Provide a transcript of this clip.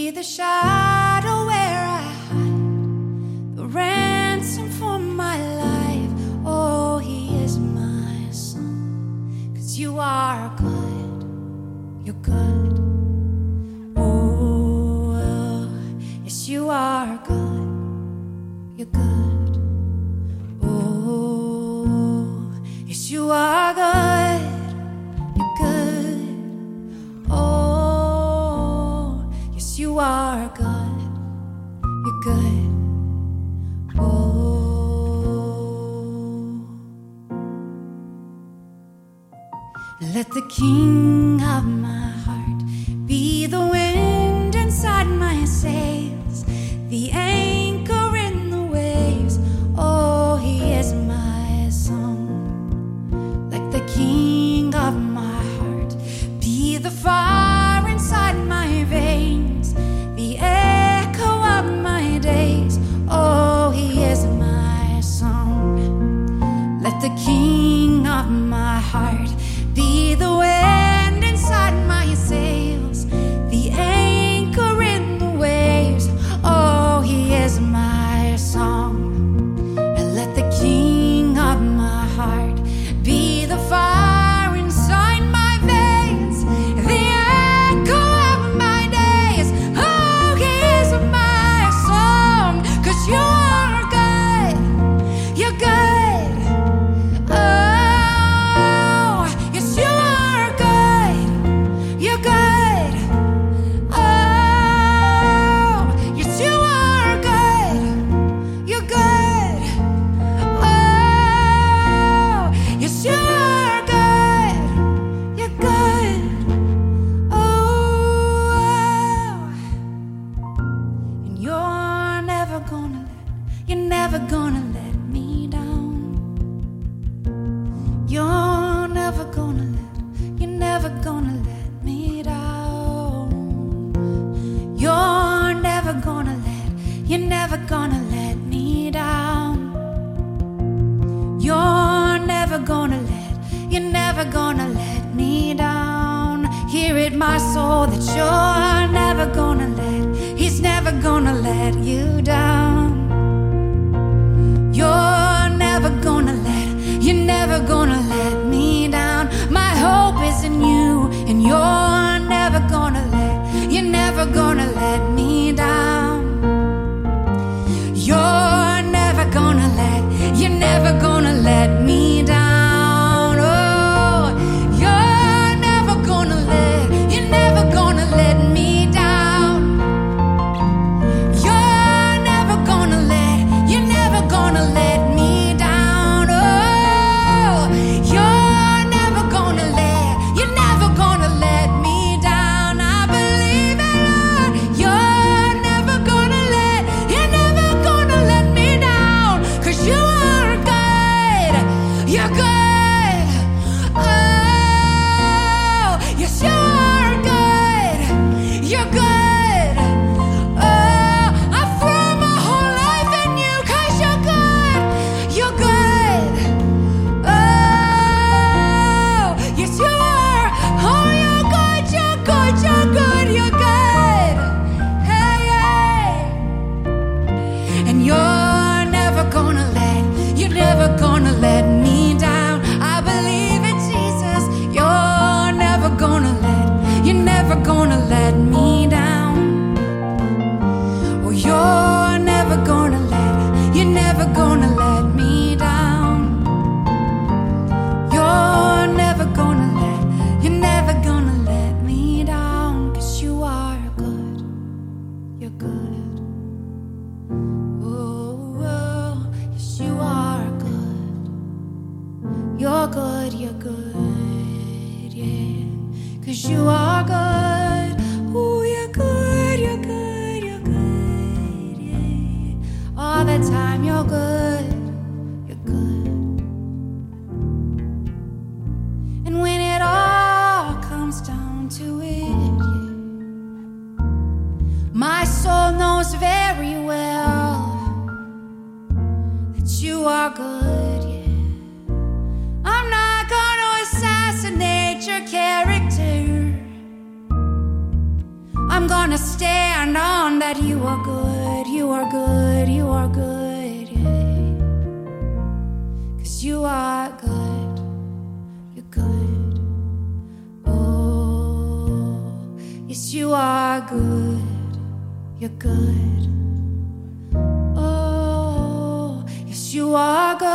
be the shadow where I hide, the ransom for my life. Oh, he is my song, 'cause you are good, you're good. Oh, yes, you are good, you're good. Oh, yes, you are good, you're good. Oh, yes, you are good, you're good. Oh, let the King of my heart be the wind inside my sails, the anchor in the waves. Oh, he is my song. Like the King of my heart be the fire inside my veins, the echo of my days. Oh, he is my song. Let the King of my heart be the wind inside my sails, the anchor in the waves. Oh, he is my song. And let the King of my heart be the fire inside my veins, the echo of my days. Oh, he is my song, 'cause you are good, you're good. Oh, yes, you are good, you're good. Oh, yes, you are good, you're good. Oh, yes, you are good, you're good. Oh, and you're never gonna let me down. You're never gonna let me down. You're never gonna let me down. You're never gonna let me down. Hear it, my soul, that you're never gonna he's never gonna let you down. You're never gonna let me down. My hope is in you, and you're never gonna let me down. You're never gonna let me down. Oh, you're never gonna let me down. You're never gonna let me down. Oh, you're never gonna let me down. I believe it, Lord. You're never gonna let me down, 'cause you are good, you're good. Oh, yes, you are good, you're good. Oh, I throw my whole life in you, 'cause you're good, you're good. Oh, yes, you are. Oh, you're good, you're good, you're good, you're good. Hey, hey. And you're never gonna let me down. I believe in Jesus. You're never gonna let me down. Oh, you're never gonna let me down. You're never gonna let me down, 'cause you are good, you're good. Oh, oh, yes, you are good. You're good, yeah. 'Cause you are good. Oh, you're good, you're good, you're good, yeah. All the time you're good, you're good. And when it all comes down to it, yeah, my soul knows very well that you are good, yeah. I'm not gonna assassinate your character. I'm I'm gonna stand on that you are good, you are good, you are good, yeah. 'Cause you are good, you're good. Oh, yes, you are good, you're good. Oh, yes, you are good.